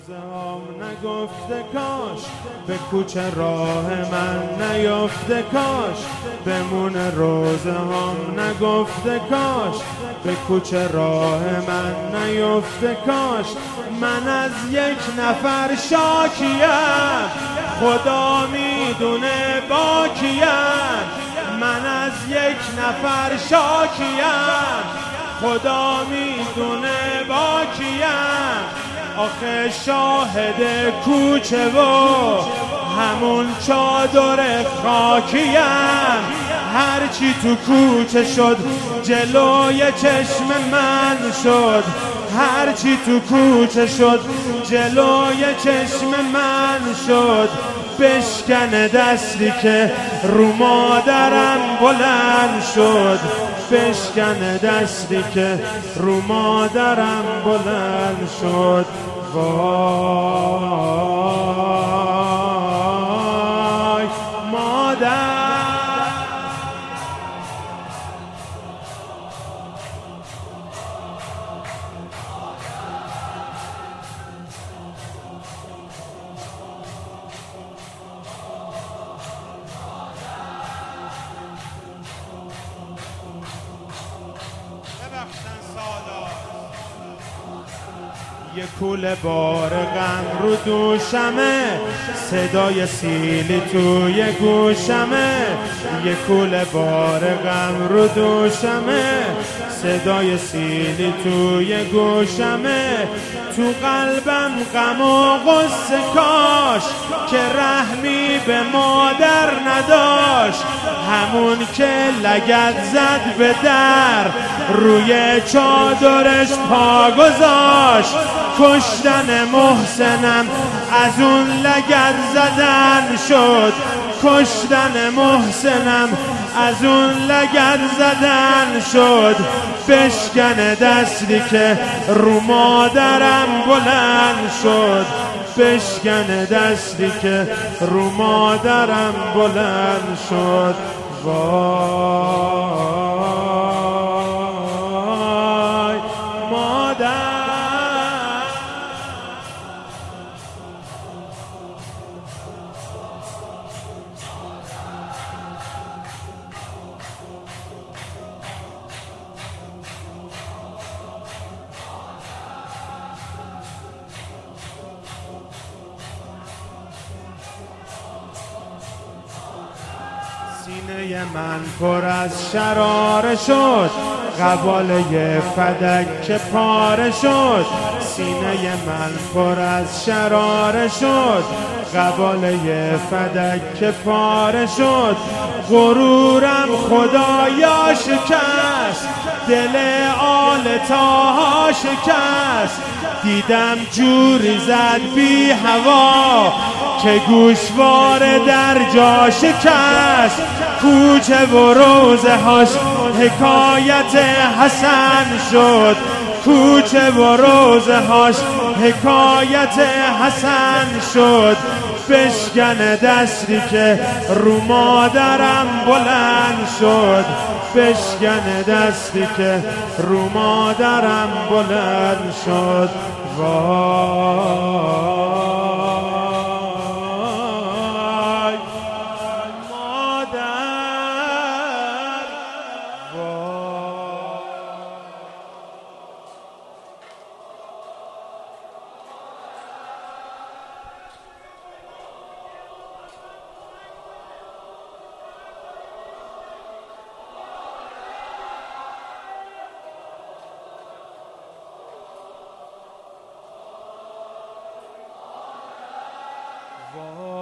روزه هم نگفته کاش به کوچه راه من نیفته کاش بمونه روزه هم نگفته کاش به کوچه راه من نیفته کاش من از یک نفر شاکیم خدا میدونه با کیم من از یک نفر شاکیم خدا میدونه با کیم آخه شاهد کوچه و همون چادر خاکیم هرچی تو کوچه شد جلوی چشم من شد هرچی تو کوچه شد جلوی چشم من شد بشکنه دستی که رو مادرم بلند شد بشکنه دستی که رو مادرم بلند شد وای مادر یه کوله بار غم رو دوشمه صدای سیلی توی گوشمه یه کوله بار غم رو دوشمه صدای سیلی توی گوشمه تو قلبم غم و غصه کاش که رحمی به مادر نداشت همون که لگد زد به در روی چادرش پا گذاشت کشتن محسنم از اون لگد زدن شد کشتن محسنم از اون لگد زدن شد بشکنه دستی که رو مادرم بلند شد بشکنه دستی که رو مادرم بلند شد وای مادر سینه من پر از شراره شد قباله فدک پاره شد سینه من پر از شراره شد قباله فدک پاره شد غرورم خدایا شکست دل آل تاها شکست دیدم جوری زد بی هوا که گوشواره در جا شکست کوچه و روزه هاش حکایت حسن شد کوچه و روزه هاش حکایت حسن شد بشکنه دستی که رو مادرم بلند شد بشکنه دستی که رو مادرم بلند شد وای مادر وای